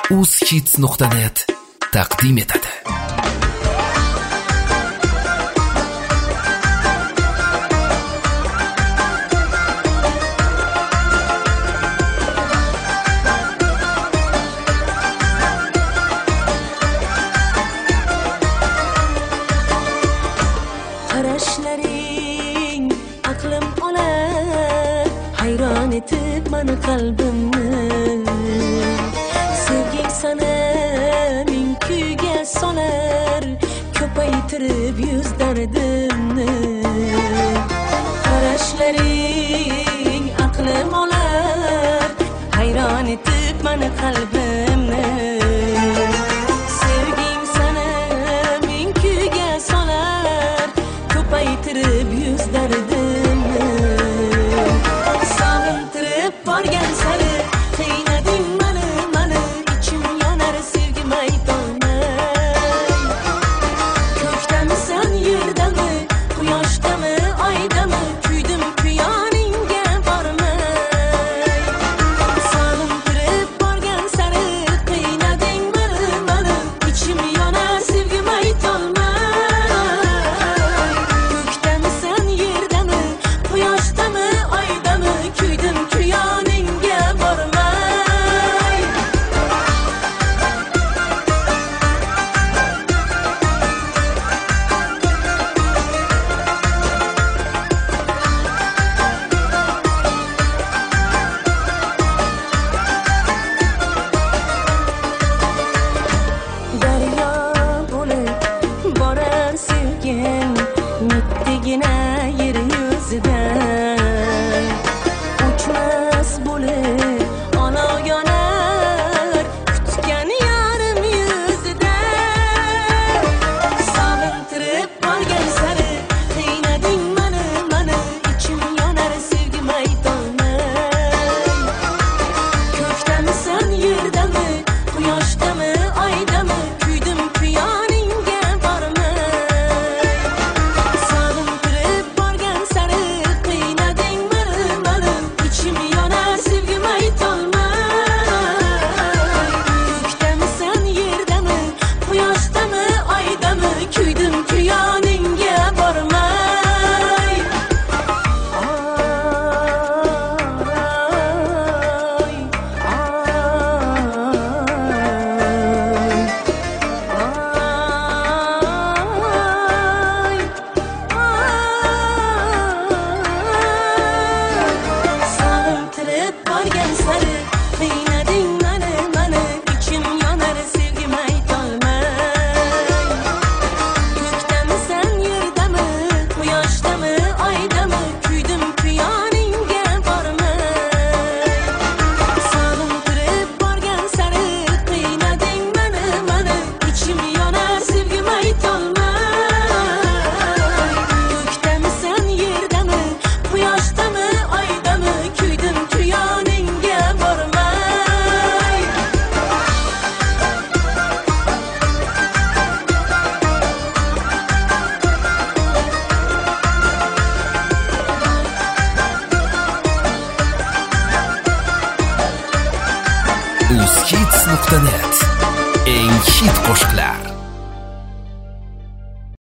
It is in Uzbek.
uzhits.net taqdim etadi. Qarashlaring aqlim olar, hayron etib meni qalbimni. Sevging sana ming kuyga solar, ko'paytirib yuz dardimni. Qarashlaring aqlim olar, hayron etib meni qalbimni. Sevging sana ming kuyga solar, ko'paytirib yuz dardimni. Sog'intirib borgan sari qiynading meni, ichim yonar sevgim aytolmay. Ko'kdamisan yerdami, quyoshdami, oydami, kuydim kuyoningga bormay. Sog'intirib borgan sari qiynading meni, ichim yonar sevgim aytolmay. Ko'kdamisan yerdami, quyoshdami, oydami, kuydim kuyoningga bormay. Daryo bo'lib borar sevgim, mittigina yer yuzida. Uchmas bo'lib olov yonar, kutgan yarim yuzida. Sog'intirib borgan sari qiynading meni, ichim yonar sevgim aytolmay. Ko'kdamisan yerdami, quyoshdami, oydami, kuydim kuyoningga bormay. Sog'intirib borgan sari qiynading meni, ichim yonar sevgim aytolmay. Ko'kdamisan yerdami, quyoshdami, oydami, kuydim kuyoningga bormay. Sog'intirib borgan sari qiynading meni, ichim yonar sevgim aytolmay. Ko'kdamisan yerdami, quyoshdami, oydami, kuydim kuyoningga bormay. Sog'intirib borgan sari qiynading meni, ichim yonar sevgim aytolmay. Ko'kdamisan yerdami, quyoshdami, oydami, kuydim kuyoningga bormay. uzhits.net eng hit qo'shiqlar.